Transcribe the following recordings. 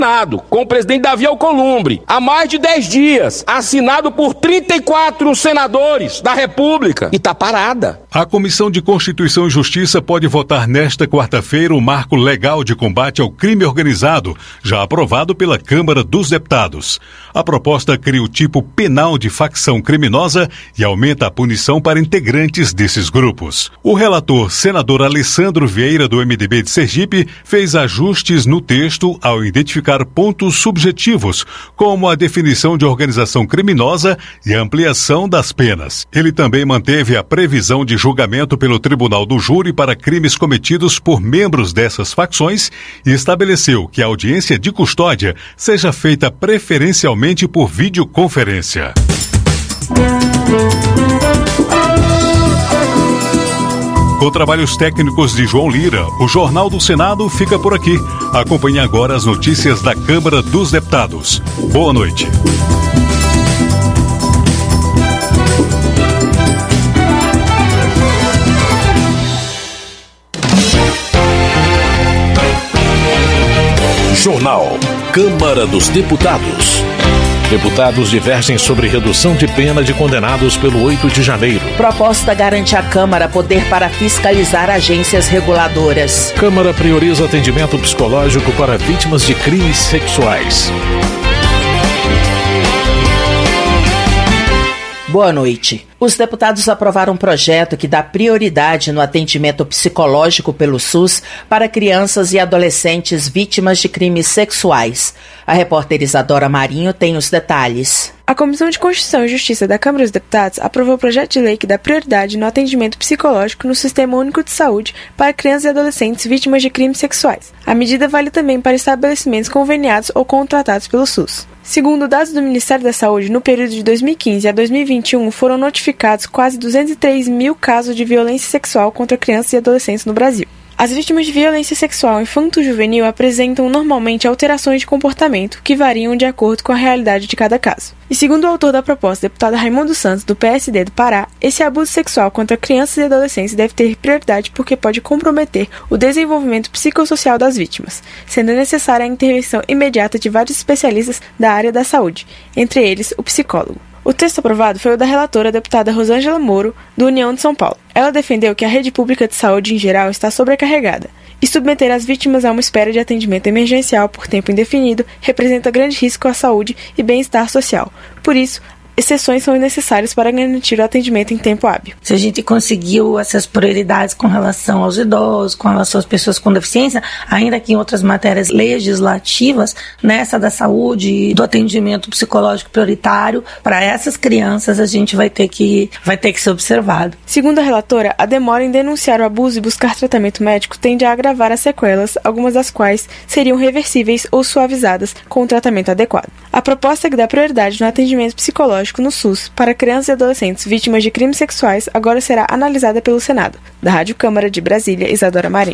com o presidente Davi Alcolumbre, há mais de 10 dias, assinado por 34 senadores da República, e está parada. A Comissão de Constituição e Justiça pode votar nesta quarta-feira o marco legal de combate ao crime organizado, já aprovado pela Câmara dos Deputados. A proposta cria o tipo penal de facção criminosa e aumenta a punição para integrantes desses grupos. O relator, senador Alessandro Vieira, do MDB de Sergipe, fez ajustes no texto ao identificar pontos subjetivos, como a definição de organização criminosa e a ampliação das penas. Ele também manteve a previsão de julgamento pelo Tribunal do Júri para crimes cometidos por membros dessas facções e estabeleceu que a audiência de custódia seja feita preferencialmente por videoconferência. Com trabalhos técnicos de João Lira, o Jornal do Senado fica por aqui. Acompanhe agora as notícias da Câmara dos Deputados. Boa noite. Jornal Câmara dos Deputados. Deputados divergem sobre redução de pena de condenados pelo 8 de janeiro. Proposta garante à Câmara poder para fiscalizar agências reguladoras. Câmara prioriza atendimento psicológico para vítimas de crimes sexuais. Boa noite. Os deputados aprovaram um projeto que dá prioridade no atendimento psicológico pelo SUS para crianças e adolescentes vítimas de crimes sexuais. A repórter Isadora Marinho tem os detalhes. A Comissão de Constituição e Justiça da Câmara dos Deputados aprovou o projeto de lei que dá prioridade no atendimento psicológico no Sistema Único de Saúde para crianças e adolescentes vítimas de crimes sexuais. A medida vale também para estabelecimentos conveniados ou contratados pelo SUS. Segundo dados do Ministério da Saúde, no período de 2015 a 2021 foram notificados quase 203 mil casos de violência sexual contra crianças e adolescentes no Brasil. As vítimas de violência sexual infanto-juvenil apresentam normalmente alterações de comportamento que variam de acordo com a realidade de cada caso. E segundo o autor da proposta, deputado Raimundo Santos, do PSD do Pará, esse abuso sexual contra crianças e adolescentes deve ter prioridade porque pode comprometer o desenvolvimento psicossocial das vítimas, sendo necessária a intervenção imediata de vários especialistas da área da saúde, entre eles o psicólogo. O texto aprovado foi o da relatora, a deputada Rosângela Moro, do União de São Paulo. Ela defendeu que a rede pública de saúde em geral está sobrecarregada e submeter as vítimas a uma espera de atendimento emergencial por tempo indefinido representa grande risco à saúde e bem-estar social. Por isso, exceções são necessárias para garantir o atendimento em tempo hábil. Se a gente conseguiu essas prioridades com relação aos idosos, com relação às pessoas com deficiência, ainda que em outras matérias legislativas, nessa da saúde, do atendimento psicológico prioritário, para essas crianças a gente vai ter que ser observado. Segundo a relatora, a demora em denunciar o abuso e buscar tratamento médico tende a agravar as sequelas, algumas das quais seriam reversíveis ou suavizadas com o tratamento adequado. A proposta que dá prioridade no atendimento psicológico no SUS para crianças e adolescentes vítimas de crimes sexuais agora será analisada pelo Senado. Da Rádio Câmara de Brasília, Isadora Marinho.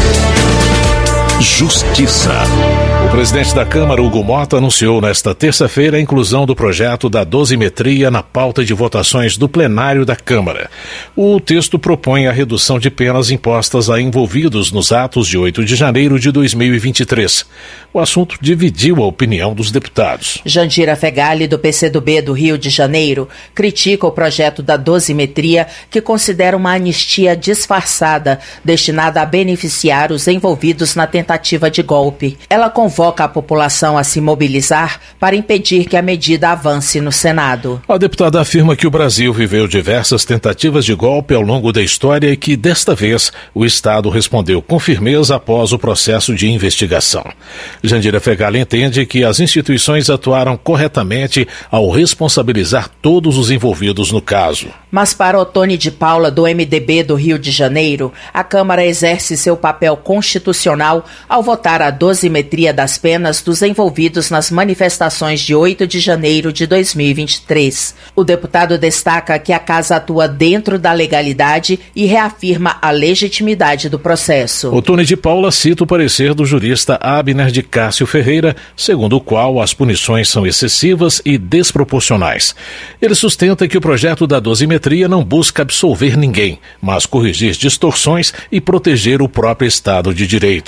Justiça. O presidente da Câmara, Hugo Mota, anunciou nesta terça-feira a inclusão do projeto da dosimetria na pauta de votações do plenário da Câmara. O texto propõe a redução de penas impostas a envolvidos nos atos de 8 de janeiro de 2023. O assunto dividiu a opinião dos deputados. Jandira Fegali, do PCdoB do Rio de Janeiro, critica o projeto da dosimetria, que considera uma anistia disfarçada, destinada a beneficiar os envolvidos na tentativa de golpe. Ela convoca a população a se mobilizar para impedir que a medida avance no Senado. A deputada afirma que o Brasil viveu diversas tentativas de golpe ao longo da história e que, desta vez, o Estado respondeu com firmeza após o processo de investigação. Jandira Fegali entende que as instituições atuaram corretamente ao responsabilizar todos os envolvidos no caso. Mas para Ottoni de Paula, do MDB do Rio de Janeiro, a Câmara exerce seu papel constitucional ao votar a dosimetria das penas dos envolvidos nas manifestações de 8 de janeiro de 2023. O deputado destaca que a Casa atua dentro da legalidade e reafirma a legitimidade do processo. Ottoni de Paula cita o parecer do jurista Abner de Cássio Ferreira, segundo o qual as punições são excessivas e desproporcionais. Ele sustenta que o projeto da dosimetria não busca absolver ninguém, mas corrigir distorções e proteger o próprio Estado de Direito. A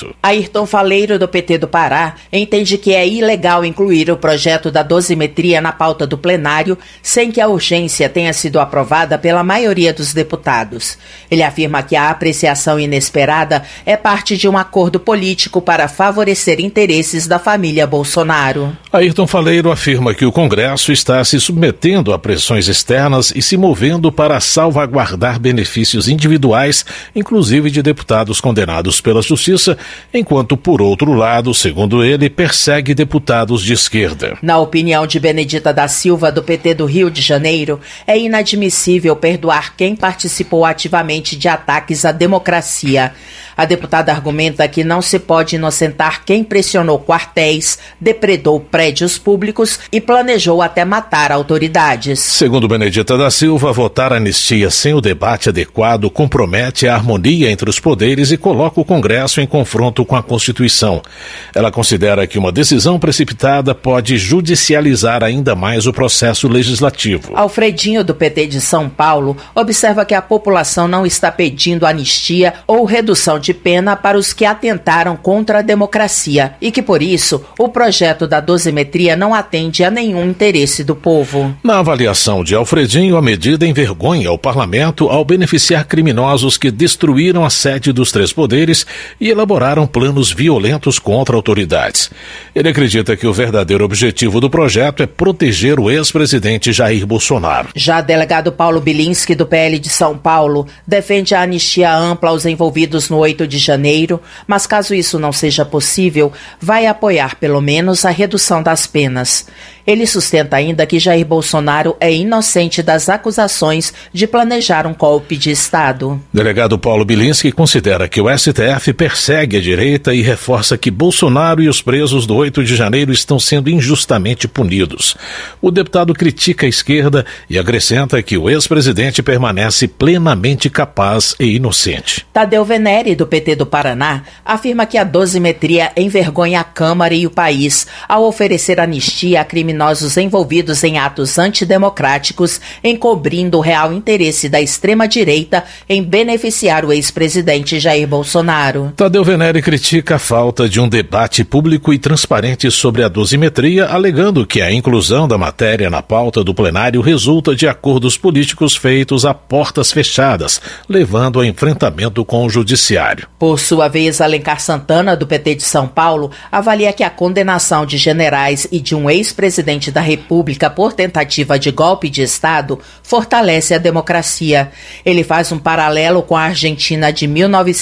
Ayrton Faleiro, do PT do Pará, entende que é ilegal incluir o projeto da dosimetria na pauta do plenário sem que a urgência tenha sido aprovada pela maioria dos deputados. Ele afirma que a apreciação inesperada é parte de um acordo político para favorecer interesses da família Bolsonaro. Ayrton Faleiro afirma que o Congresso está se submetendo a pressões externas e se movendo para salvaguardar benefícios individuais, inclusive de deputados condenados pela Justiça, enquanto, por outro lado, segundo ele, persegue deputados de esquerda. Na opinião de Benedita da Silva, do PT do Rio de Janeiro, é inadmissível perdoar quem participou ativamente de ataques à democracia. A deputada argumenta que não se pode inocentar quem pressionou quartéis, depredou prédios públicos e planejou até matar autoridades. Segundo Benedita da Silva, votar anistia sem o debate adequado compromete a harmonia entre os poderes e coloca o Congresso em confronto com a Constituição. Ela considera que uma decisão precipitada pode judicializar ainda mais o processo legislativo. Alfredinho, do PT de São Paulo, observa que a população não está pedindo anistia ou redução de pena para os que atentaram contra a democracia e que, por isso, o projeto da dosimetria não atende a nenhum interesse do povo. Na avaliação de Alfredinho, a medida envergonha o parlamento ao beneficiar criminosos que destruíram a sede dos três poderes e elaboraram planos violentos contra autoridades. Ele acredita que o verdadeiro objetivo do projeto é proteger o ex-presidente Jair Bolsonaro. Já o delegado Paulo Bilinski, do PL de São Paulo, defende a anistia ampla aos envolvidos no 8 de janeiro, mas caso isso não seja possível, vai apoiar pelo menos a redução das penas. Ele sustenta ainda que Jair Bolsonaro é inocente das acusações de planejar um golpe de Estado. Delegado Paulo Bilinski considera que o STF persegue a direita e reforça que Bolsonaro e os presos do 8 de janeiro estão sendo injustamente punidos. O deputado critica a esquerda e acrescenta que o ex-presidente permanece plenamente capaz e inocente. Tadeu Venere, do PT do Paraná, afirma que a dosimetria envergonha a Câmara e o país ao oferecer anistia a criminosos envolvidos em atos antidemocráticos, encobrindo o real interesse da extrema-direita em beneficiar o ex-presidente Jair Bolsonaro. Tadeu Venere critica a falta de um debate público e transparente sobre a dosimetria, alegando que a inclusão da matéria na pauta do plenário resulta de acordos políticos feitos a portas fechadas, levando a enfrentamento com o judiciário. Por sua vez, Alencar Santana, do PT de São Paulo, avalia que a condenação de generais e de um ex-presidente da República por tentativa de golpe de Estado fortalece a democracia. Ele faz um paralelo com a Argentina de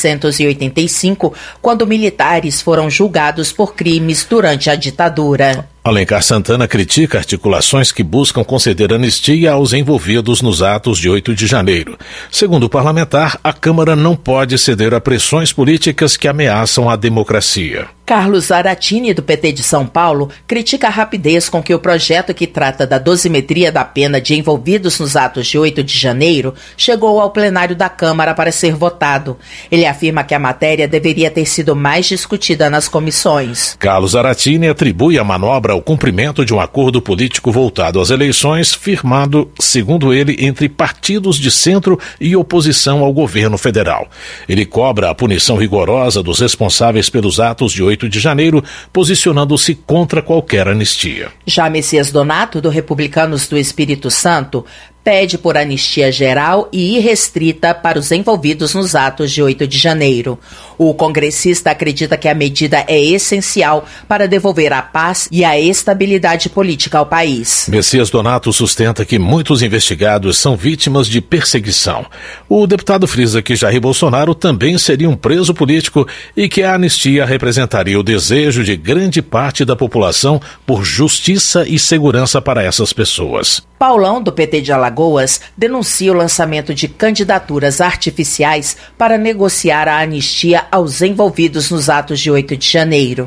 1985, quando militares foram julgados por crimes durante a ditadura. Alencar Santana critica articulações que buscam conceder anistia aos envolvidos nos atos de 8 de janeiro. Segundo o parlamentar, a Câmara não pode ceder a pressões políticas que ameaçam a democracia. Carlos Zaratini, do PT de São Paulo, critica a rapidez com que o projeto que trata da dosimetria da pena de envolvidos nos atos de 8 de janeiro chegou ao plenário da Câmara para ser votado. Ele afirma que a matéria deveria ter sido mais discutida nas comissões. Carlos Zaratini atribui a manobra ao cumprimento de um acordo político voltado às eleições, firmado, segundo ele, entre partidos de centro e oposição ao governo federal. Ele cobra a punição rigorosa dos responsáveis pelos atos de 8 de janeiro, posicionando-se contra qualquer anistia. Já Messias Donato, do Republicanos do Espírito Santo, pede por anistia geral e irrestrita para os envolvidos nos atos de 8 de janeiro. O congressista acredita que a medida é essencial para devolver a paz e a estabilidade política ao país. Messias Donato sustenta que muitos investigados são vítimas de perseguição. O deputado frisa que Jair Bolsonaro também seria um preso político e que a anistia representaria o desejo de grande parte da população por justiça e segurança para essas pessoas. Paulão, do PT de Alagoas, denuncia o lançamento de candidaturas artificiais para negociar a anistia aos envolvidos nos atos de 8 de janeiro.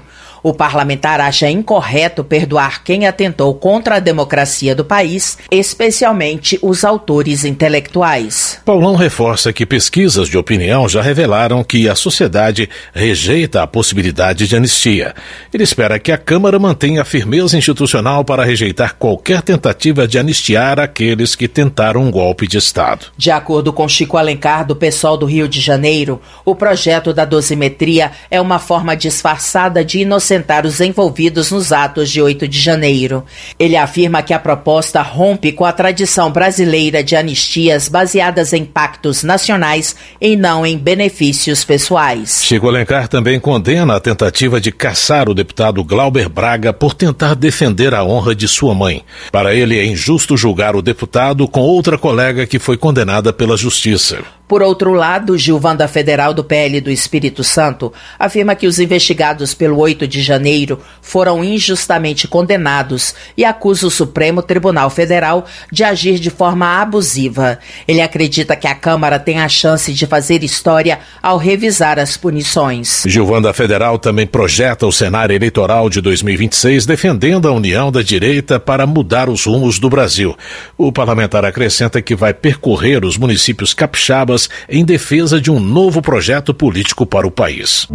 O parlamentar acha incorreto perdoar quem atentou contra a democracia do país, especialmente os autores intelectuais. Paulão reforça que pesquisas de opinião já revelaram que a sociedade rejeita a possibilidade de anistia. Ele espera que a Câmara mantenha a firmeza institucional para rejeitar qualquer tentativa de anistiar aqueles que tentaram um golpe de Estado. De acordo com Chico Alencar, do PSOL do Rio de Janeiro, o projeto da dosimetria é uma forma disfarçada de inocentar os envolvidos nos atos de 8 de janeiro. Ele afirma que a proposta rompe com a tradição brasileira de anistias baseadas em pactos nacionais e não em benefícios pessoais. Chico Alencar também condena a tentativa de caçar o deputado Glauber Braga por tentar defender a honra de sua mãe. Para ele, é injusto julgar o deputado com outra colega que foi condenada pela Justiça. Por outro lado, Gilvanda Federal do PL do Espírito Santo afirma que os investigados pelo 8 de janeiro foram injustamente condenados e acusa o Supremo Tribunal Federal de agir de forma abusiva. Ele acredita que a Câmara tem a chance de fazer história ao revisar as punições. Gilvanda Federal também projeta o cenário eleitoral de 2026 defendendo a união da direita para mudar os rumos do Brasil. O parlamentar acrescenta que vai percorrer os municípios capixabas em defesa de um novo projeto político para o país.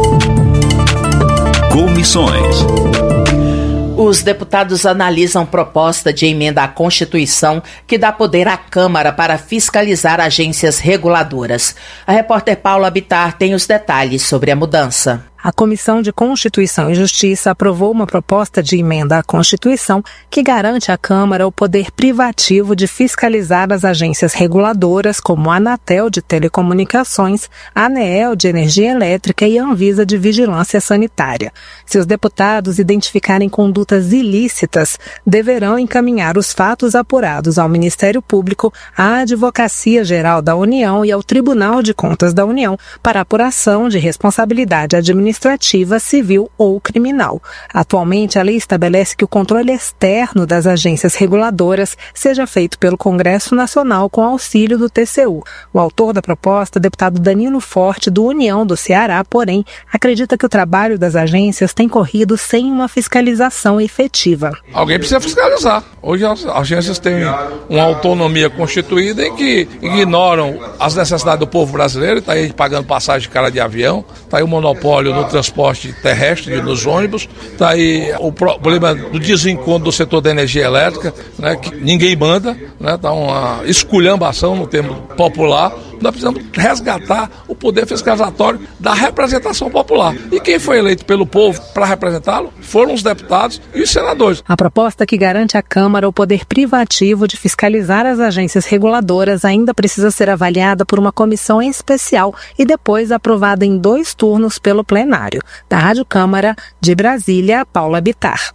Comissões. Os deputados analisam proposta de emenda à Constituição que dá poder à Câmara para fiscalizar agências reguladoras. A repórter Paula Bittar tem os detalhes sobre a mudança. A Comissão de Constituição e Justiça aprovou uma proposta de emenda à Constituição que garante à Câmara o poder privativo de fiscalizar as agências reguladoras como a Anatel de Telecomunicações, a ANEEL de Energia Elétrica e a Anvisa de Vigilância Sanitária. Se os deputados identificarem condutas ilícitas, deverão encaminhar os fatos apurados ao Ministério Público, à Advocacia Geral da União e ao Tribunal de Contas da União para apuração de responsabilidade administrativa, civil ou criminal. Atualmente, a lei estabelece que o controle externo das agências reguladoras seja feito pelo Congresso Nacional com auxílio do TCU. O autor da proposta, deputado Danilo Forte, do União do Ceará, porém, acredita que o trabalho das agências tem corrido sem uma fiscalização efetiva. Alguém precisa fiscalizar. Hoje as agências têm uma autonomia constituída em que ignoram as necessidades do povo brasileiro, está aí pagando passagem de cara de avião, está aí o monopólio no transporte terrestre, nos ônibus, está aí o problema do desencontro do setor da energia elétrica, né, que ninguém manda, né, tá uma esculhambação no termo popular. Nós precisamos resgatar o poder fiscalizatório da representação popular. E quem foi eleito pelo povo para representá-lo foram os deputados e os senadores. A proposta que garante à Câmara o poder privativo de fiscalizar as agências reguladoras ainda precisa ser avaliada por uma comissão especial e depois aprovada em 2 turnos pelo plenário. Da Rádio Câmara, de Brasília, Paula Bittar.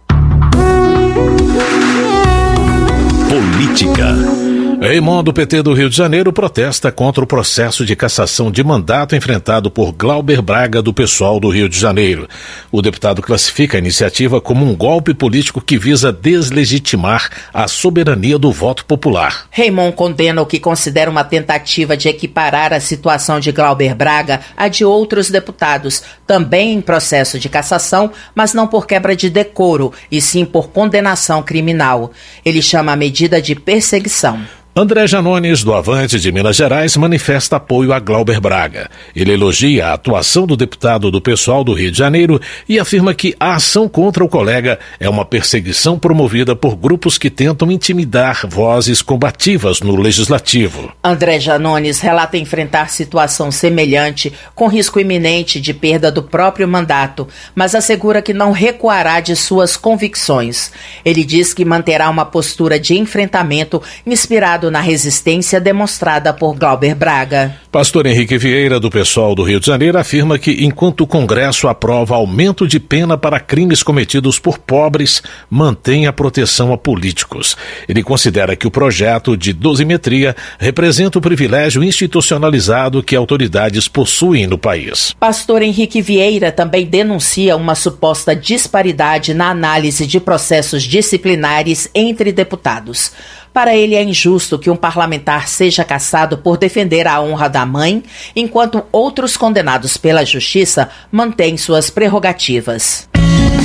Política. Raimon, do PT do Rio de Janeiro, protesta contra o processo de cassação de mandato enfrentado por Glauber Braga, do PSOL do Rio de Janeiro. O deputado classifica a iniciativa como um golpe político que visa deslegitimar a soberania do voto popular. Raimon condena o que considera uma tentativa de equiparar a situação de Glauber Braga à de outros deputados, também em processo de cassação, mas não por quebra de decoro, e sim por condenação criminal. Ele chama a medida de perseguição. André Janones, do Avante de Minas Gerais, manifesta apoio a Glauber Braga. Ele elogia a atuação do deputado do PSOL do Rio de Janeiro e afirma que a ação contra o colega é uma perseguição promovida por grupos que tentam intimidar vozes combativas no Legislativo. André Janones relata enfrentar situação semelhante, com risco iminente de perda do próprio mandato, mas assegura que não recuará de suas convicções. Ele diz que manterá uma postura de enfrentamento inspirada na resistência demonstrada por Glauber Braga. Pastor Henrique Vieira, do PSOL do Rio de Janeiro, afirma que enquanto o Congresso aprova aumento de pena para crimes cometidos por pobres, mantém a proteção a políticos. Ele considera que o projeto de dosimetria representa o privilégio institucionalizado que autoridades possuem no país. Pastor Henrique Vieira também denuncia uma suposta disparidade na análise de processos disciplinares entre deputados. Para ele é injusto que um parlamentar seja cassado por defender a honra da mãe, enquanto outros condenados pela justiça mantêm suas prerrogativas.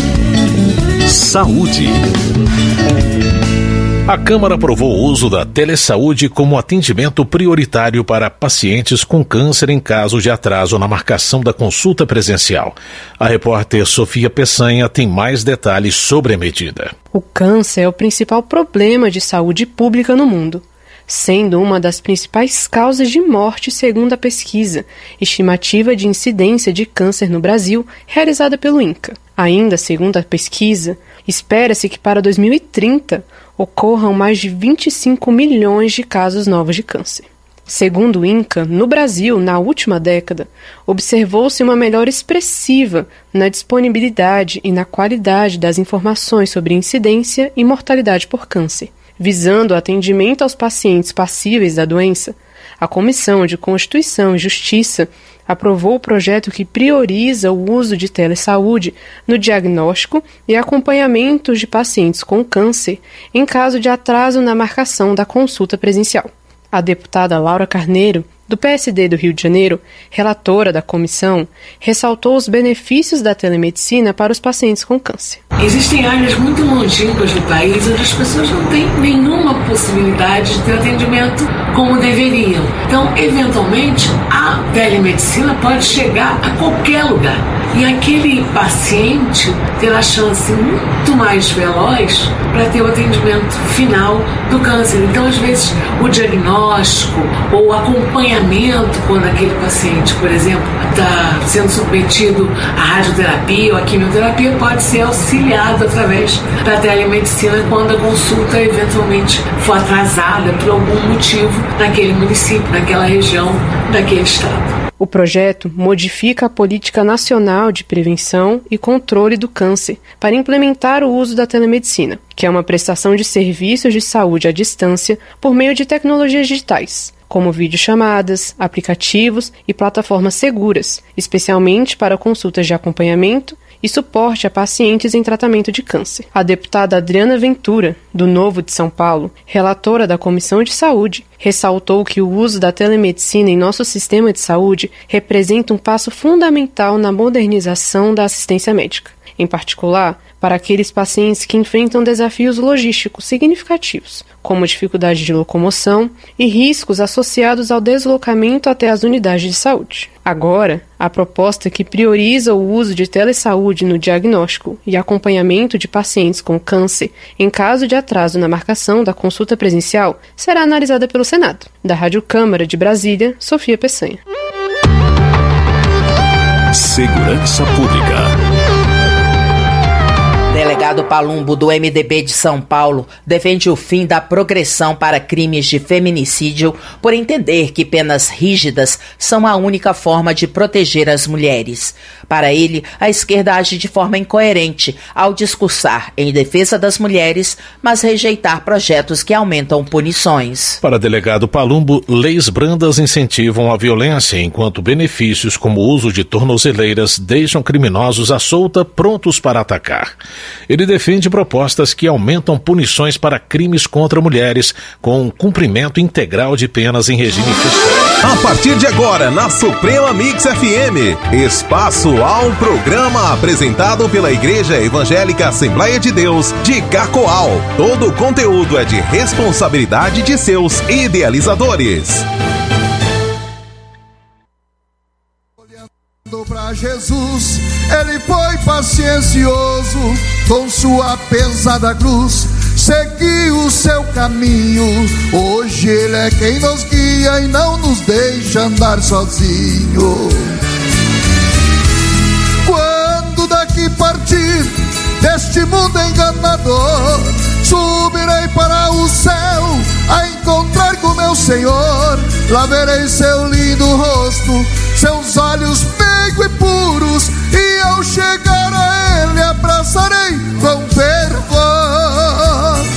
Saúde. A Câmara aprovou o uso da telesaúde como atendimento prioritário para pacientes com câncer em caso de atraso na marcação da consulta presencial. A repórter Sofia Peçanha tem mais detalhes sobre a medida. O câncer é o principal problema de saúde pública no mundo, sendo uma das principais causas de morte segundo a pesquisa Estimativa de Incidência de Câncer no Brasil, realizada pelo INCA. Ainda segundo a pesquisa, espera-se que para 2030 ocorram mais de 25 milhões de casos novos de câncer. Segundo o INCA, no Brasil, na última década, observou-se uma melhora expressiva na disponibilidade e na qualidade das informações sobre incidência e mortalidade por câncer. Visando o atendimento aos pacientes passíveis da doença, a Comissão de Constituição e Justiça aprovou o projeto que prioriza o uso de telesaúde no diagnóstico e acompanhamento de pacientes com câncer em caso de atraso na marcação da consulta presencial. A deputada Laura Carneiro, do PSD do Rio de Janeiro, relatora da comissão, ressaltou os benefícios da telemedicina para os pacientes com câncer. Existem áreas muito longínquas do país onde as pessoas não têm nenhuma possibilidade de ter atendimento como deveriam. Então, eventualmente, a telemedicina pode chegar a qualquer lugar. E aquele paciente terá chance muito mais veloz para ter o atendimento final do câncer. Então, às vezes, o diagnóstico ou o acompanhamento quando aquele paciente, por exemplo, está sendo submetido à radioterapia ou à quimioterapia, pode ser auxiliado através da telemedicina quando a consulta eventualmente for atrasada por algum motivo naquele município, naquela região, naquele estado. O projeto modifica a Política Nacional de Prevenção e Controle do Câncer para implementar o uso da telemedicina, que é uma prestação de serviços de saúde à distância por meio de tecnologias digitais, como videochamadas, aplicativos e plataformas seguras, especialmente para consultas de acompanhamento e suporte a pacientes em tratamento de câncer. A deputada Adriana Ventura, do Novo de São Paulo, relatora da Comissão de Saúde, ressaltou que o uso da telemedicina em nosso sistema de saúde representa um passo fundamental na modernização da assistência médica, em particular para aqueles pacientes que enfrentam desafios logísticos significativos, como dificuldade de locomoção e riscos associados ao deslocamento até as unidades de saúde. Agora, a proposta que prioriza o uso de telesaúde no diagnóstico e acompanhamento de pacientes com câncer em caso de atraso na marcação da consulta presencial será analisada pelo Senado. Da Rádio Câmara de Brasília, Sofia Peçanha. Segurança Pública. Delegado Palumbo, do MDB de São Paulo, defende o fim da progressão para crimes de feminicídio por entender que penas rígidas são a única forma de proteger as mulheres. Para ele, a esquerda age de forma incoerente ao discursar em defesa das mulheres, mas rejeitar projetos que aumentam punições. Para delegado Palumbo, leis brandas incentivam a violência, enquanto benefícios como o uso de tornozeleiras deixam criminosos à solta, prontos para atacar. Ele defende propostas que aumentam punições para crimes contra mulheres, com cumprimento integral de penas em regime fechado. A partir de agora, na Suprema Mix FM, espaço ao programa apresentado pela Igreja Evangélica Assembleia de Deus de Cacoal. Todo o conteúdo é de responsabilidade de seus idealizadores. Pra Jesus, ele foi paciencioso, com sua pesada cruz, seguiu o seu caminho. Hoje ele é quem nos guia e não nos deixa andar sozinho. Quando daqui partir deste mundo enganador, subirei para o céu a encontrar com meu Senhor. Lá verei seu lindo rosto, seus olhos meigos e puros, e ao chegar a ele abraçarei com fervor.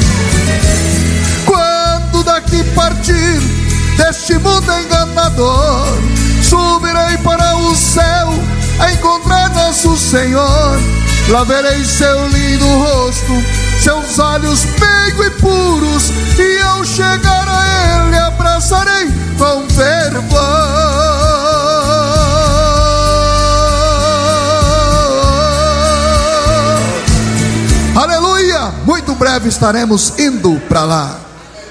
Quando daqui partir deste mundo enganador, subirei para o céu a encontrar nosso Senhor. Lá verei seu lindo rosto, seus olhos meigos e puros, e ao chegar a ele abraçarei com fervor. Aleluia! Muito breve estaremos indo para lá.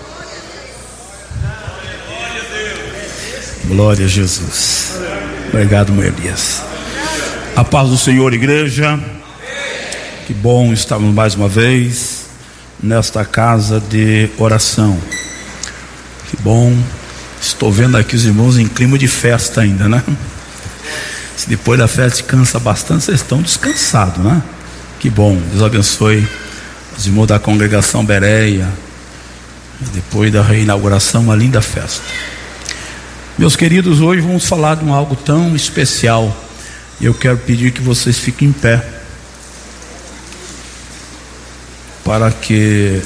Glória a Jesus. Obrigado, meu Elias. A paz do Senhor, igreja. Que bom estarmos mais uma vez nesta casa de oração. Que bom. Estou vendo aqui os irmãos em clima de festa ainda, né? Se depois da festa cansa bastante, vocês estão descansados, né? Que bom. Deus abençoe os irmãos da congregação Bereia. Depois da reinauguração, uma linda festa. Meus queridos, hoje vamos falar de algo tão especial. E eu quero pedir que vocês fiquem em pé, para que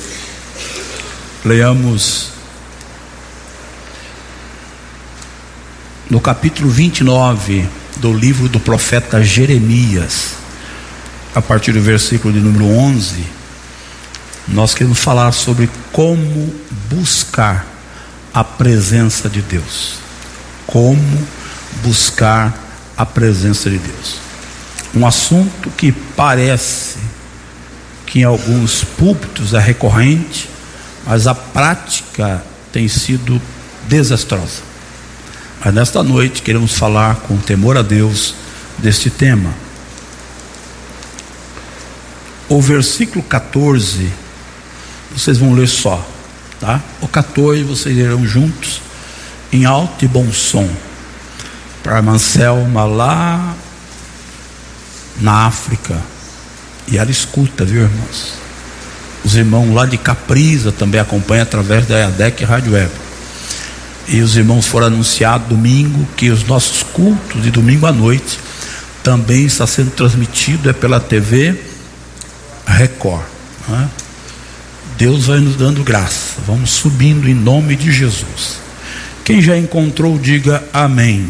leamos no capítulo 29 do livro do profeta Jeremias, a partir do versículo de número 11. Nós queremos falar sobre como buscar a presença de Deus. Como buscar a presença de Deus. Um assunto que parece que em alguns púlpitos é recorrente, mas a prática tem sido desastrosa. Mas nesta noite queremos falar com temor a Deus deste tema. O versículo 14, vocês vão ler só, tá? O 14 vocês lerão juntos, em alto e bom som, para a irmã Selma lá na África, e ela escuta, viu, irmãos? Os irmãos lá de Capriza também acompanham através da EADEC Rádio Web. E os irmãos foram anunciados domingo que os nossos cultos de domingo à noite também está sendo transmitido pela TV Record, né? Deus vai nos dando graça. Vamos subindo em nome de Jesus. Quem já encontrou, diga amém.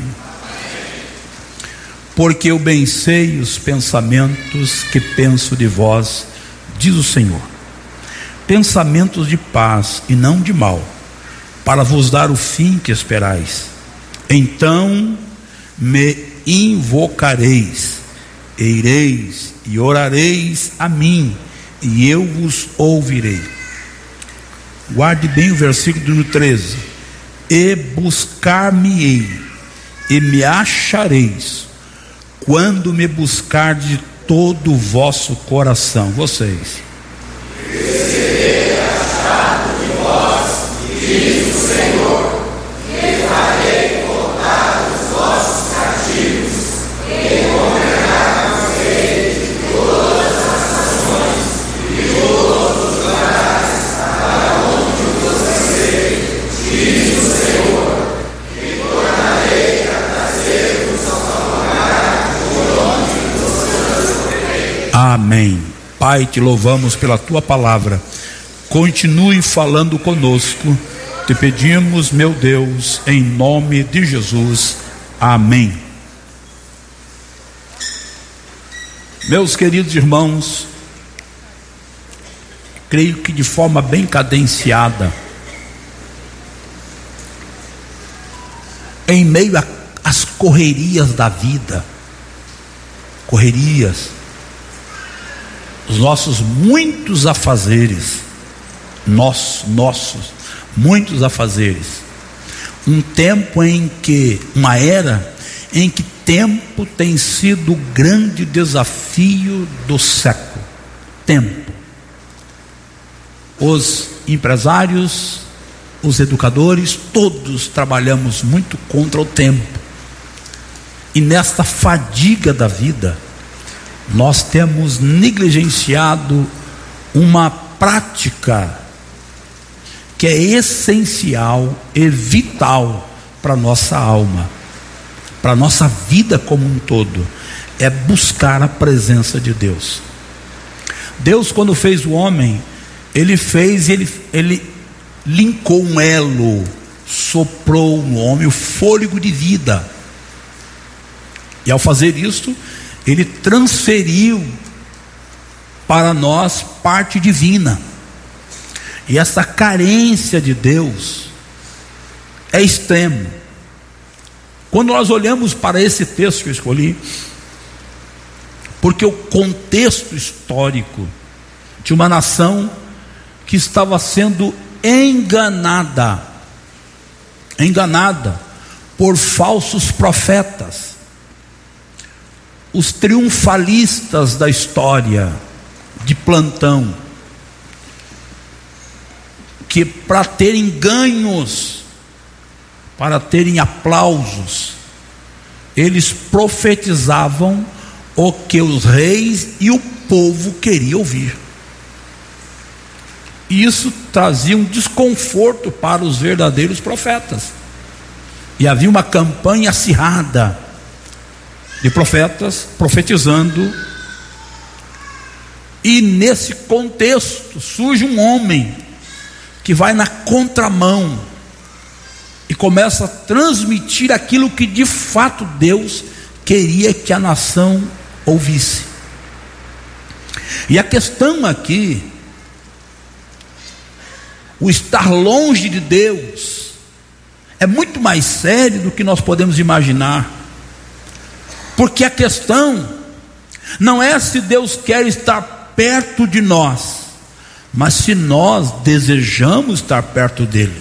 Porque eu bem sei os pensamentos que penso de vós, diz o Senhor, pensamentos de paz e não de mal, para vos dar o fim que esperais. Então me invocareis, e ireis e orareis a mim, e eu vos ouvirei. Guarde bem o versículo número 13. E buscar-me-ei, e me achareis, quando me buscar de todo o vosso coração. Vocês. Serei achado de vós, diz o Senhor, e farei voltar os vossos cativos, e governar-vos-ei de todas as nações, e de todos os lugares, para onde vos enviei, diz o Senhor, e tornarei a trazer-vos ao lugar por onde vos transportei. Amém. Pai, te louvamos pela tua palavra. Continue falando conosco. Te pedimos, meu Deus, em nome de Jesus. Amém. Meus queridos irmãos, creio que de forma bem cadenciada, em meio às correrias da vida, os nossos muitos afazeres, muitos afazeres, uma era em que tempo tem sido o grande desafio do século. Tempo. Os empresários, os educadores, todos trabalhamos muito contra o tempo. E nesta fadiga da vida, nós temos negligenciado uma prática que é essencial e vital para a nossa alma, para a nossa vida como um todo, é buscar a presença de Deus. Deus, quando fez o homem, ele linkou um elo, soprou no homem o fôlego de vida, e ao fazer isto, ele transferiu para nós parte divina. E essa carência de Deus é extremo. Quando nós olhamos para esse texto que eu escolhi, porque o contexto histórico de uma nação que estava sendo enganada por falsos profetas, os triunfalistas da história de plantão, que para terem ganhos, para terem aplausos, eles profetizavam o que os reis e o povo queriam ouvir. E isso trazia um desconforto para os verdadeiros profetas. E havia uma campanha acirrada de profetas profetizando. E nesse contexto surge um homem que vai na contramão e começa a transmitir aquilo que de fato Deus queria que a nação ouvisse. E a questão aqui, o estar longe de Deus é muito mais sério do que nós podemos imaginar, porque a questão não é se Deus quer estar perto de nós, mas se nós desejamos estar perto dele.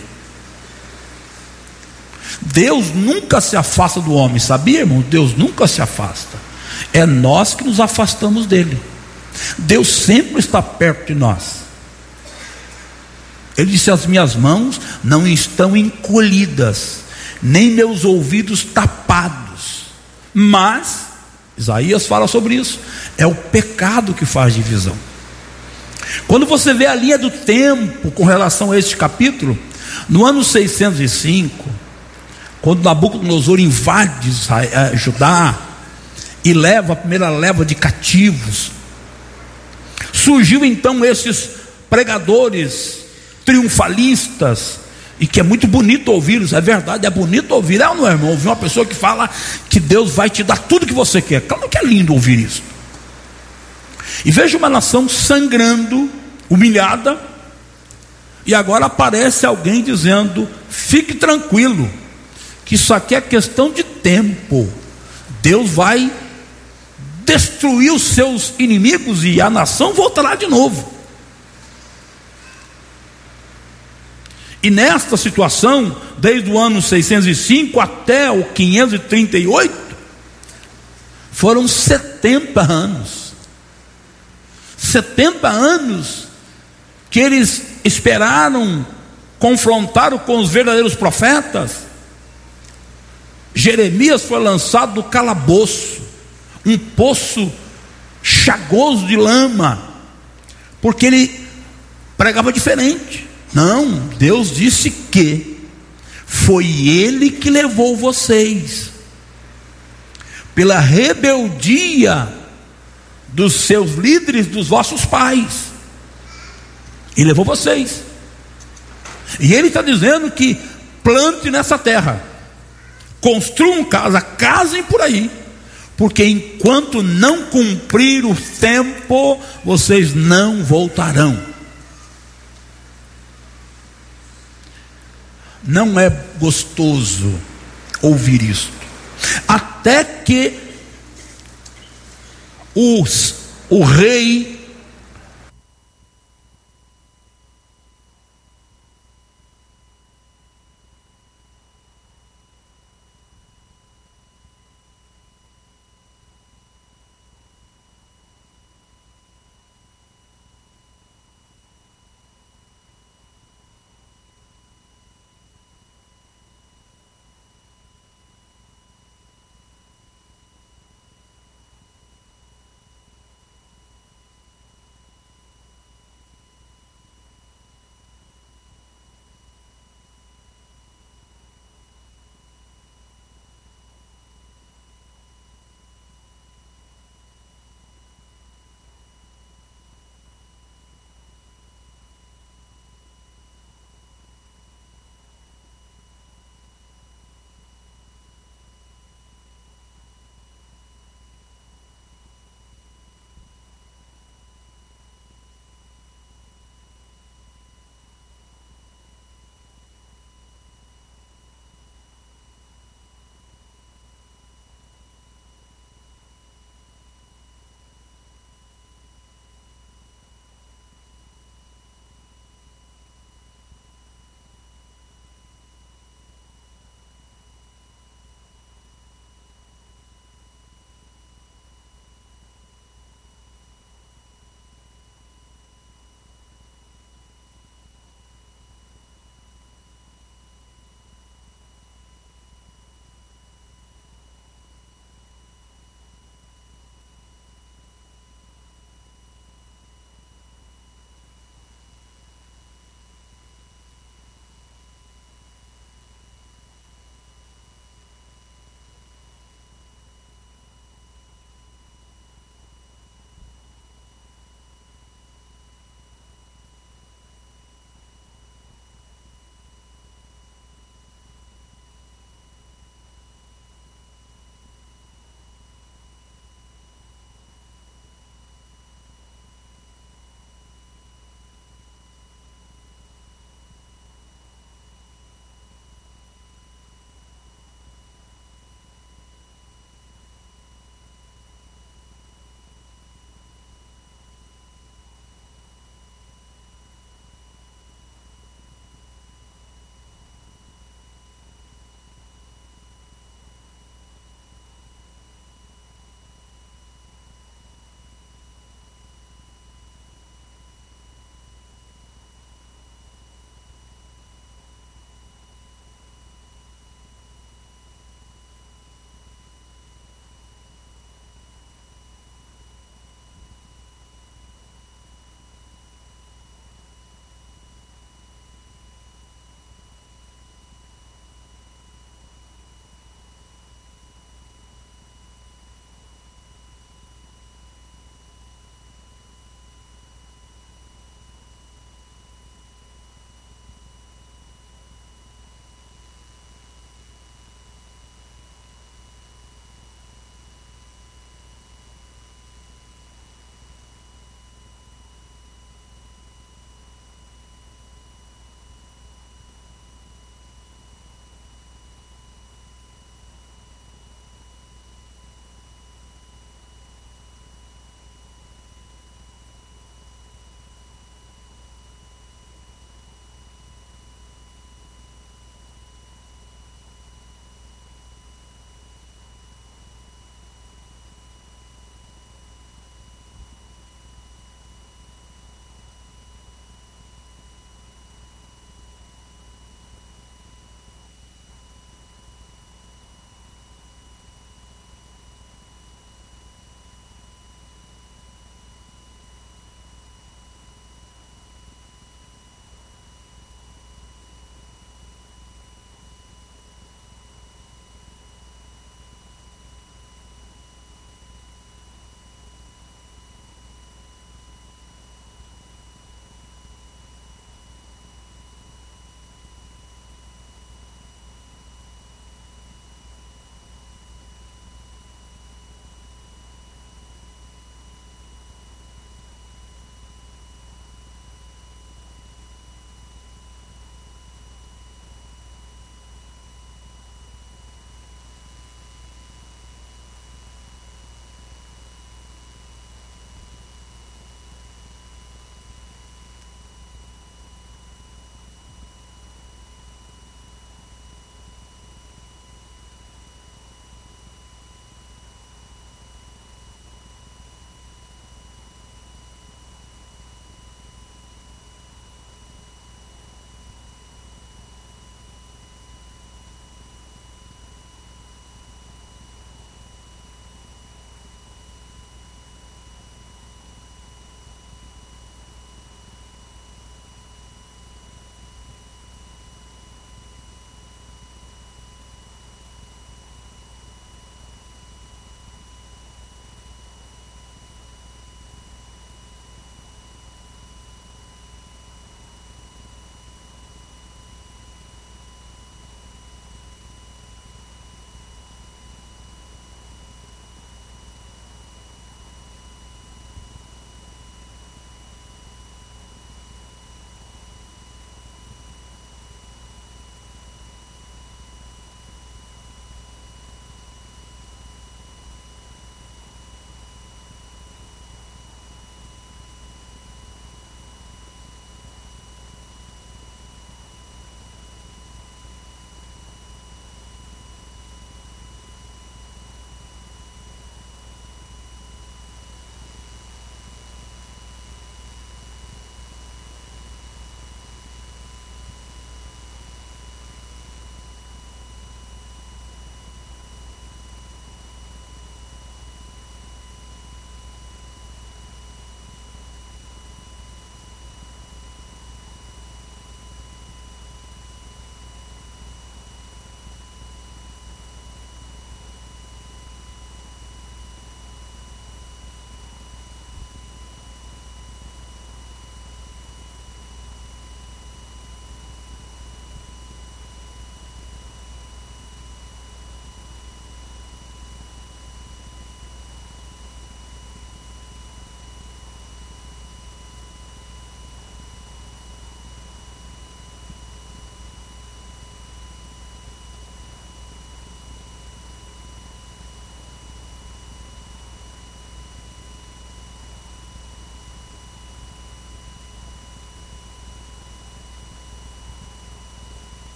Deus nunca se afasta do homem, sabia, irmão? Deus nunca se afasta, é nós que nos afastamos dele. Deus sempre está perto de nós. Ele disse: as minhas mãos não estão encolhidas, nem meus ouvidos tapados. Mas Isaías fala sobre isso, é o pecado que faz divisão. Quando você vê a linha do tempo com relação a este capítulo, no ano 605, quando Nabucodonosor invade Judá e leva a primeira leva de cativos, surgiu então esses pregadores triunfalistas, e que é muito bonito ouvi-los, é verdade, é bonito ouvir, é ou não é, irmão? Ouvir uma pessoa que fala que Deus vai te dar tudo que você quer, claro que é lindo ouvir isso. E veja uma nação sangrando, humilhada, e agora aparece alguém dizendo: fique tranquilo, que isso aqui é questão de tempo, Deus vai destruir os seus inimigos e a nação voltará de novo. E nesta situação, desde o ano 605 até o 538, foram 70 anos. 70 anos que eles esperaram, confrontaram com os verdadeiros profetas. Jeremias foi lançado do calabouço, um poço chagoso de lama, porque ele pregava diferente. Não, Deus disse que foi Ele que levou vocês pela rebeldia dos seus líderes, dos vossos pais. Ele levou vocês. E Ele está dizendo que plante nessa terra, construam casa, casem por aí, porque enquanto não cumprir o tempo, vocês não voltarão. Não é gostoso ouvir isso, até que o rei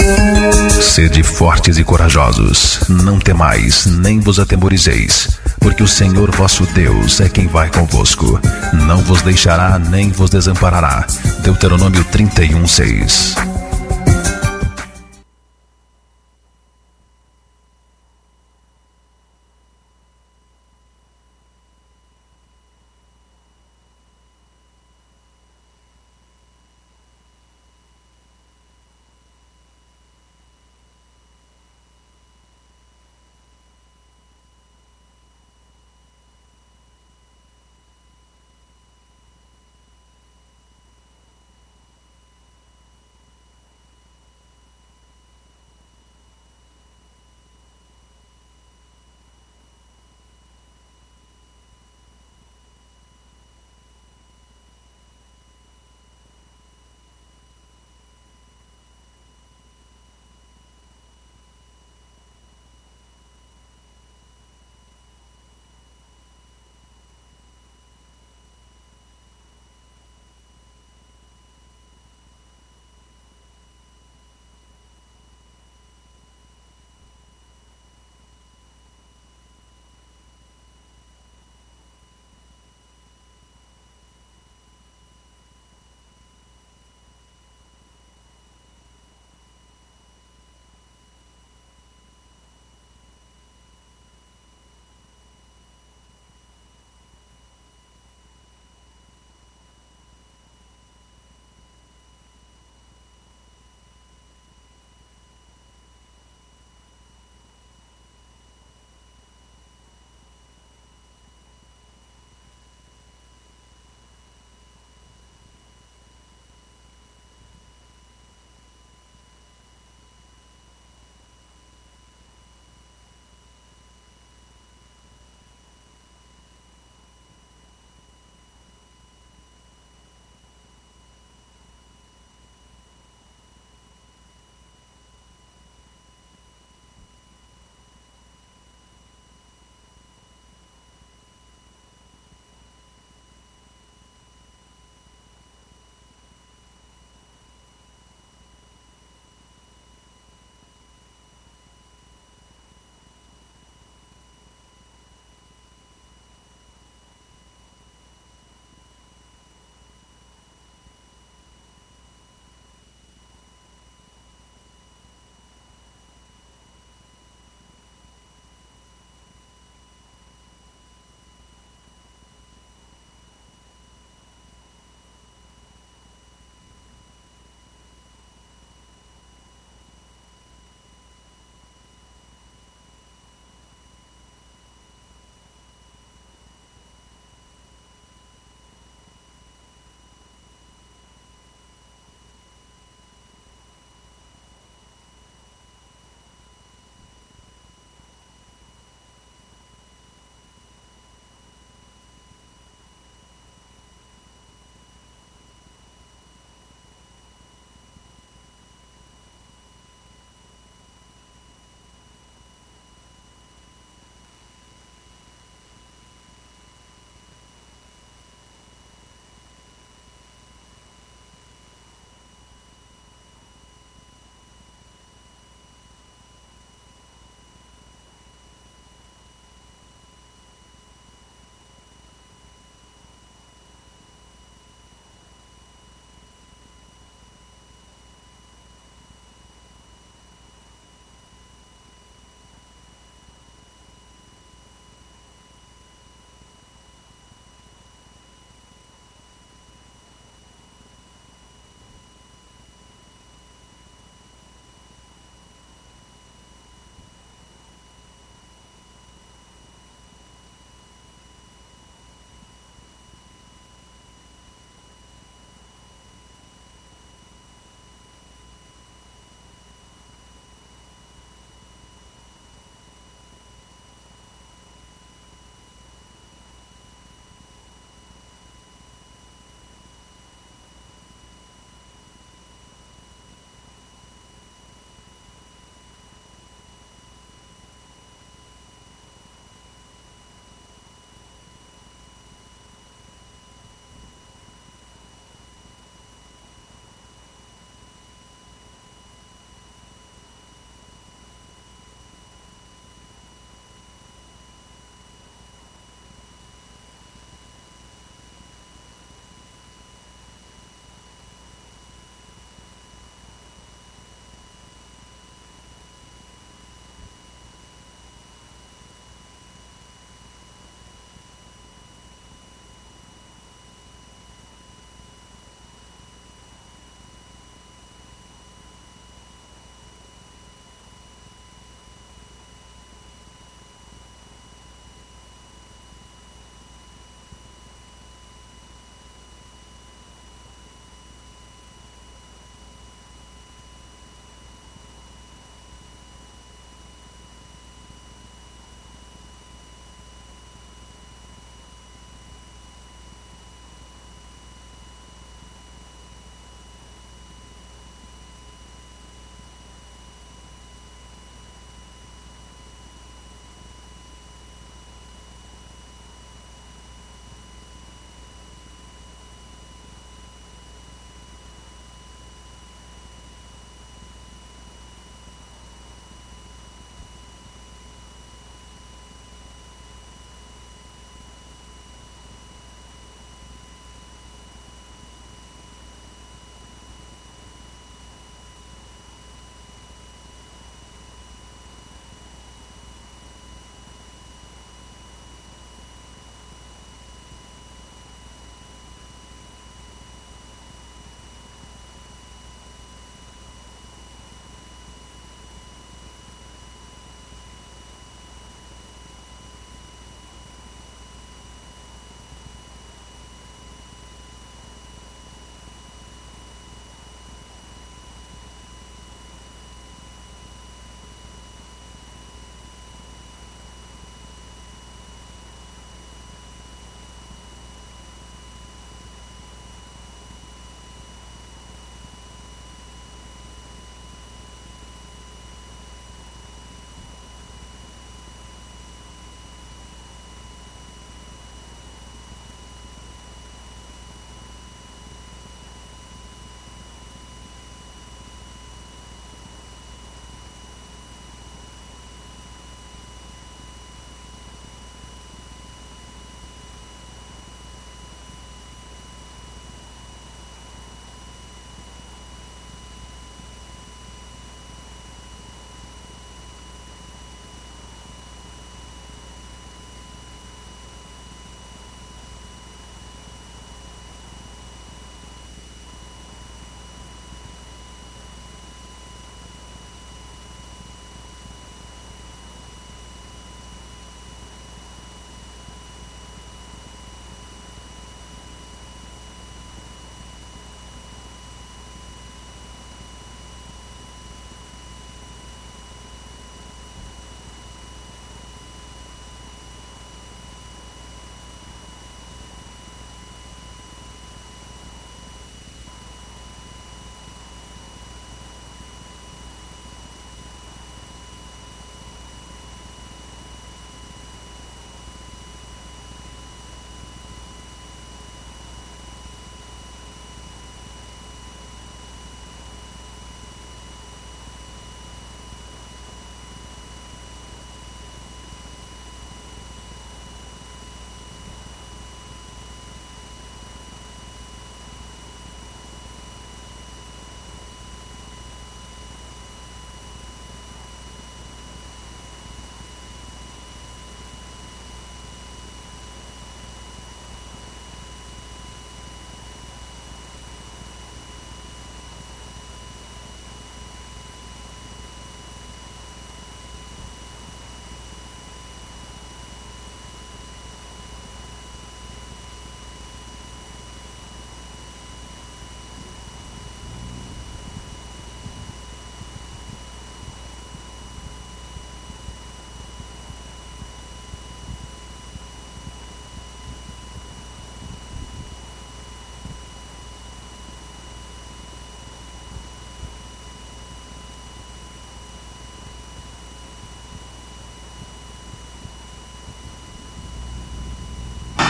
Sede fortes e corajosos, não temais, nem vos atemorizeis, porque o Senhor vosso Deus é quem vai convosco, não vos deixará nem vos desamparará. Deuteronômio 31:6.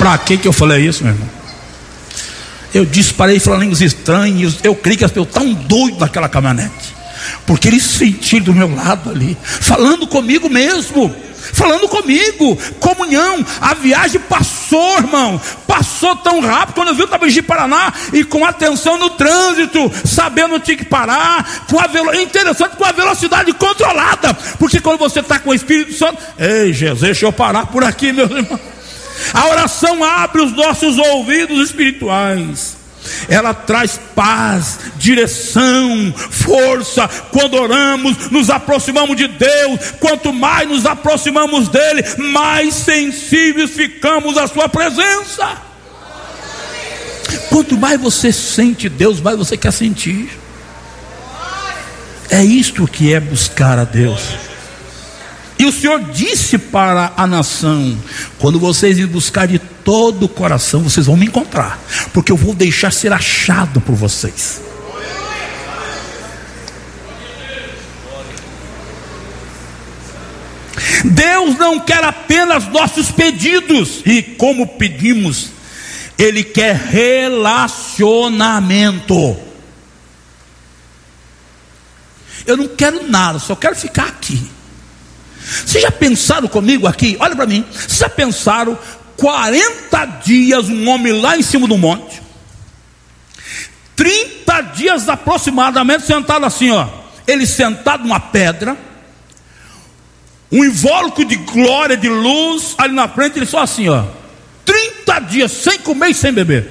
Para que eu falei isso, meu irmão? Eu disparei falando línguas estranhas. Eu creio que as pessoas estão doidas naquela caminhonete, porque eles sentiram do meu lado ali, falando comigo mesmo, falando comigo, comunhão. A viagem passou, irmão, passou tão rápido. Quando eu vi, eu estava em Ji-Paraná e com atenção no trânsito, sabendo onde tinha que parar, é interessante, com a velocidade controlada, porque quando você está com o Espírito Santo, ei Jesus, deixa eu parar por aqui, meus irmãos. A oração abre os nossos ouvidos espirituais. Ela traz paz, direção, força. Quando oramos, nos aproximamos de Deus. Quanto mais nos aproximamos dele, mais sensíveis ficamos à sua presença. Quanto mais você sente Deus, mais você quer sentir. É isto que é buscar a Deus. E o Senhor disse para a nação: quando vocês me buscarem de todo o coração, vocês vão me encontrar, porque eu vou deixar ser achado por vocês. Deus não quer apenas nossos pedidos, e como pedimos, Ele quer relacionamento. Eu não quero nada, só quero ficar aqui. Vocês já pensaram comigo aqui? Olha para mim. Vocês já pensaram 40 dias um homem lá em cima do monte, 30 dias aproximadamente sentado assim, ó, ele sentado numa pedra, um invólucro de glória, de luz ali na frente, ele só assim, ó, 30 dias sem comer e sem beber.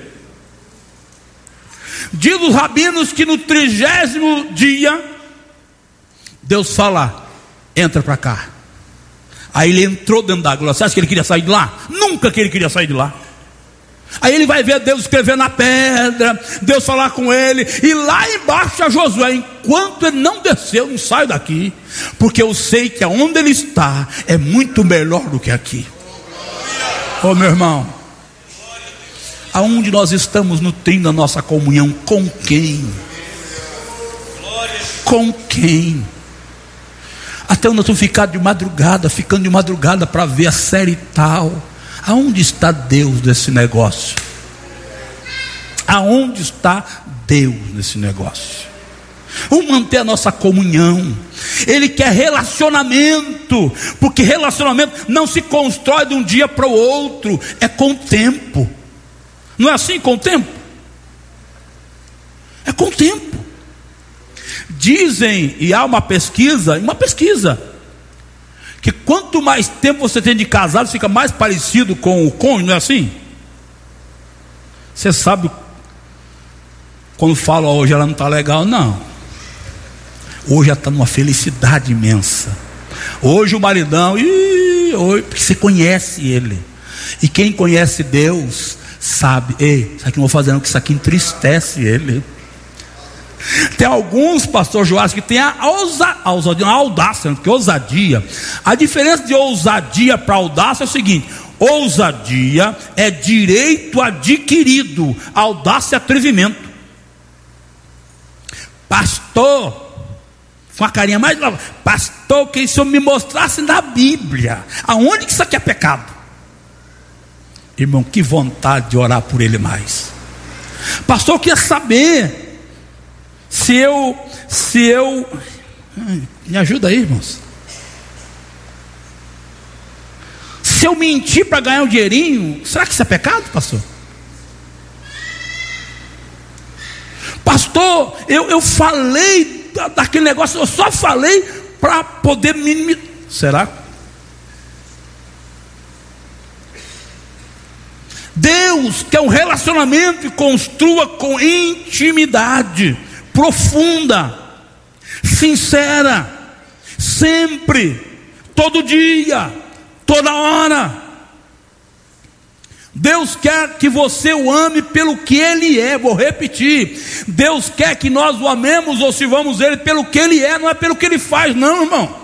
Diz os rabinos que no 30º dia Deus fala: entra para cá. Aí ele entrou dentro da glória. Você acha que ele queria sair de lá? Nunca que ele queria sair de lá. Aí ele vai ver Deus escrever na pedra, Deus falar com ele, e lá embaixo a Josué: enquanto ele não desceu, não saio daqui, porque eu sei que aonde ele está é muito melhor do que aqui. Ô meu irmão, aonde nós estamos nutrindo a nossa comunhão? Com quem? Com quem? Até onde eu estou ficando de madrugada para ver a série tal. Aonde está Deus nesse negócio? Aonde está Deus nesse negócio? Vamos manter a nossa comunhão. Ele quer relacionamento, porque relacionamento não se constrói de um dia para o outro, é com o tempo. Não é assim com o tempo? É com o tempo. Dizem, e há uma pesquisa, que quanto mais tempo você tem de casado, fica mais parecido com o cônjuge, não é assim? Você sabe, quando fala hoje ela não está legal, não. Hoje ela está numa felicidade imensa. Hoje o maridão, porque você conhece ele. E quem conhece Deus sabe: ei, isso aqui não vou fazer não, que isso aqui entristece ele. Tem alguns, pastor Joás, que tem a audácia, porque ousadia, a diferença de ousadia para audácia é o seguinte: ousadia é direito adquirido, audácia é atrevimento. Pastor, com a carinha mais nova: pastor, que se eu me mostrasse na Bíblia aonde que isso aqui é pecado. Irmão, que vontade de orar por ele mais. Pastor, eu queria saber se eu me ajuda aí, irmãos. Se eu mentir para ganhar um dinheirinho, será que isso é pecado, pastor? Pastor, eu falei daquele negócio, eu só falei para poder minimizar. Será? Deus quer um relacionamento que construa com intimidade profunda, sincera, sempre, todo dia, toda hora. Deus quer que você o ame pelo que Ele é. Vou repetir: Deus quer que nós o amemos ou sirvamos Ele pelo que Ele é, não é pelo que Ele faz, não, irmão.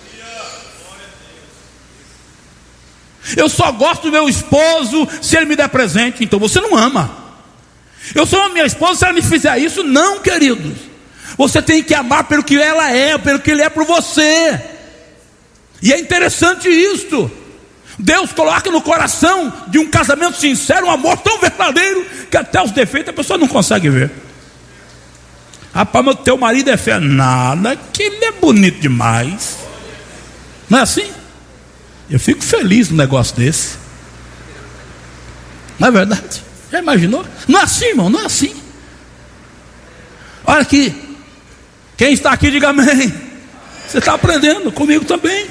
Eu só gosto do meu esposo se ele me der presente. Então você não ama. Eu só amo minha esposa se ela me fizer isso. Não, queridos. Você tem que amar pelo que ela é, pelo que ele é por você. E é interessante isto. Deus coloca no coração de um casamento sincero um amor tão verdadeiro que até os defeitos a pessoa não consegue ver. Rapaz, mas teu marido é feio. Nada, que ele é bonito demais. Não é assim? Eu fico feliz num negócio desse. Não é verdade? Já imaginou? Não é assim, irmão, não é assim. Olha aqui. Quem está aqui, diga amém. Você está aprendendo comigo também.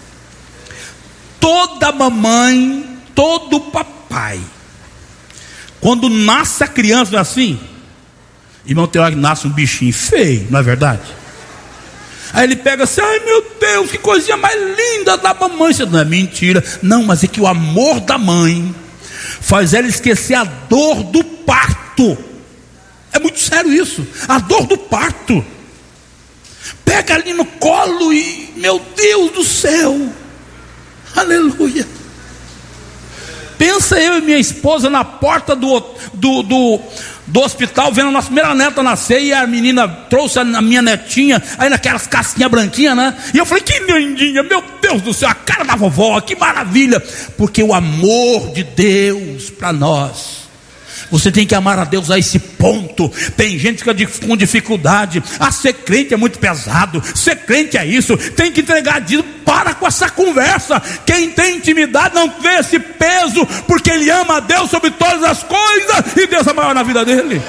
Toda mamãe, todo papai, quando nasce a criança, não é assim? Irmão, tem hora que nasce um bichinho feio, não é verdade? Aí ele pega assim, ai meu Deus, que coisinha mais linda da mamãe. Isso não é mentira. Não, mas é que o amor da mãe faz ela esquecer a dor do parto. É muito sério isso, a dor do parto. Pega ali no colo e, meu Deus do céu, aleluia. Pensa eu e minha esposa na porta do hospital, vendo a nossa primeira neta nascer, e a menina trouxe a minha netinha, aí naquelas casquinhas branquinhas, né? E eu falei, que lindinha, meu Deus do céu, a cara da vovó, que maravilha. Porque o amor de Deus para nós, você tem que amar a Deus a esse ponto. Tem gente que fica com dificuldade. Ser crente é muito pesado, ser crente é isso, tem que entregar a Deus. Para com essa conversa. Quem tem intimidade não vê esse peso, porque ele ama a Deus sobre todas as coisas, e Deus é maior na vida dele.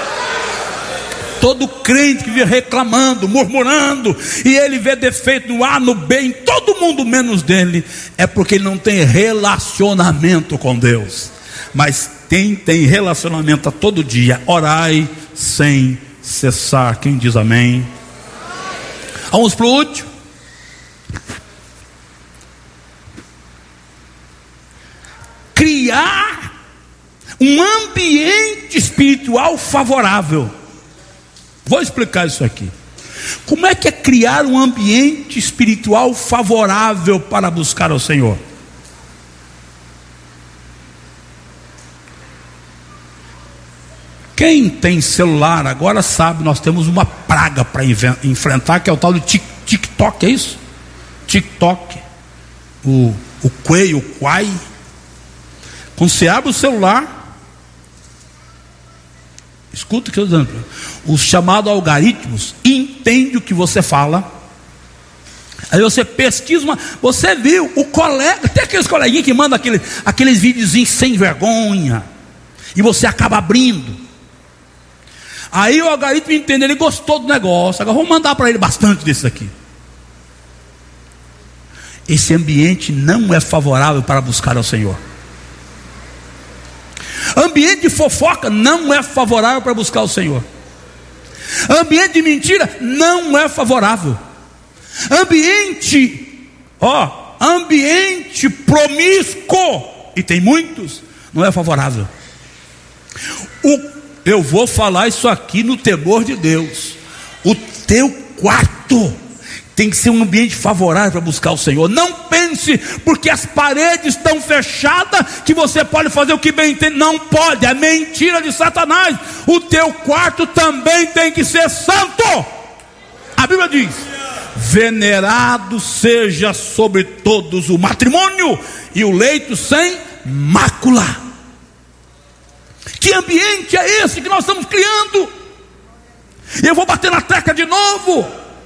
Todo crente que vive reclamando, murmurando, e ele vê defeito no A, no B, em todo mundo menos dele, é porque ele não tem relacionamento com Deus. Mas quem tem relacionamento a todo dia, orai sem cessar. Quem diz amém? Vamos para o último. Criar um ambiente espiritual favorável. Vou explicar isso aqui. Como é que é criar um ambiente espiritual favorável para buscar ao Senhor? Quem tem celular agora sabe, nós temos uma praga para enfrentar, que é o tal do TikTok, é isso? TikTok, o Quai, o Quai. Quando você abre o celular, escuta o que eu estou dizendo, os chamados algoritmos entendem o que você fala. Aí você pesquisa, você viu o colega, tem aqueles coleguinhas que mandam aqueles videozinhos sem vergonha, e você acaba abrindo. Aí o algoritmo entende, ele gostou do negócio, agora vamos mandar para ele bastante desses aqui. Esse ambiente não é favorável para buscar ao Senhor. Ambiente de fofoca não é favorável para buscar o Senhor. Ambiente de mentira não é favorável. Ambiente promíscuo, e tem muitos, não é favorável. Eu vou falar isso aqui no temor de Deus. O teu quarto tem que ser um ambiente favorável para buscar o Senhor. Não pense, porque as paredes estão fechadas, que você pode fazer o que bem entende. Não pode, é mentira de Satanás. O teu quarto também tem que ser santo. A Bíblia diz: venerado seja sobre todos o matrimônio e o leito sem mácula. Que ambiente é esse que nós estamos criando? Eu vou bater na tecla de novo.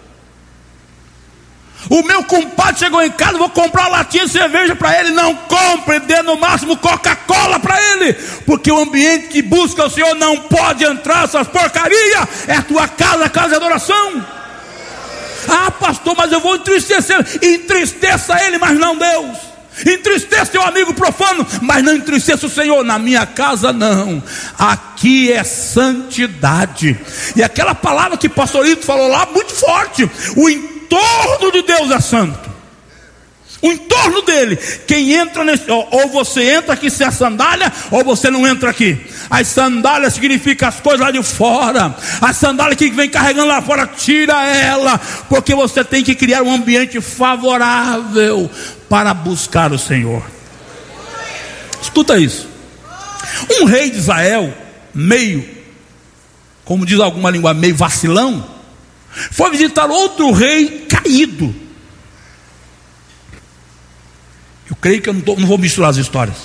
O meu compadre chegou em casa, vou comprar uma latinha de cerveja para ele. Não compre, dê no máximo Coca-Cola para ele, porque o ambiente que busca o Senhor não pode entrar essas porcarias. É a tua casa, a casa de adoração. Ah, pastor, mas eu vou entristecer. Entristeça ele, mas não Deus. Entristeça teu amigo profano, mas não entristeça o Senhor. Na minha casa não. Aqui é santidade. E aquela palavra que o pastorito falou lá, muito forte: o entorno de Deus é santo. O entorno dele. Quem entra nesse, ou você entra aqui sem a sandália, ou você não entra aqui. As sandálias significam as coisas lá de fora. A sandália que vem carregando lá fora, tira ela, porque você tem que criar um ambiente favorável para buscar o Senhor. Escuta isso. Um rei de Israel, meio, como diz alguma língua, meio vacilão, foi visitar outro rei caído. Eu creio que eu não vou misturar as histórias.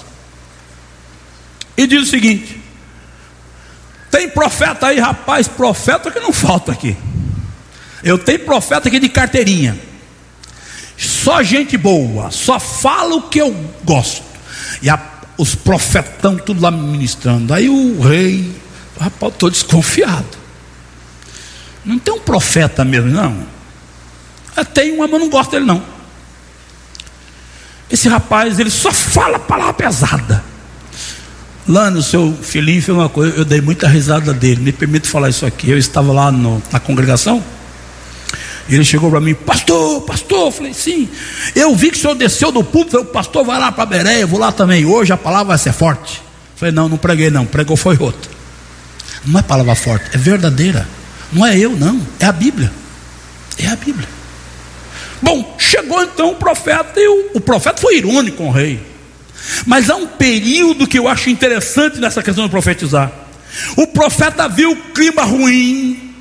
E diz o seguinte: tem profeta aí, rapaz, profeta que não falta aqui. Eu tenho profeta aqui de carteirinha, só gente boa, só fala o que eu gosto. E os profetão tudo lá ministrando. Aí o rei, rapaz, estou desconfiado. Não tem um profeta mesmo, não. Tem um, mas eu não gosto dele, não. Esse rapaz, ele só fala palavra pesada. Lá no seu filhinho fez uma coisa, eu dei muita risada dele. Me permite falar isso aqui. Eu estava lá na congregação, e ele chegou para mim: pastor, eu falei: sim, eu vi que o senhor desceu do púlpito. Eu falei: pastor, vai lá para Bereia, eu vou lá também, hoje a palavra vai ser forte. Eu falei: não preguei não, pregou foi outro. Não é palavra forte, é verdadeira. Não é eu não, é a Bíblia. É a Bíblia. Bom, chegou então o profeta, e o profeta foi irônico com o rei. Mas há um período que eu acho interessante nessa questão de profetizar. O profeta viu o clima ruim.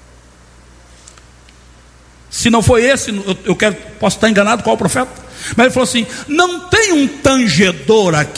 Se não foi esse, posso estar enganado qual o profeta, mas ele falou assim: não tem um tangedor aqui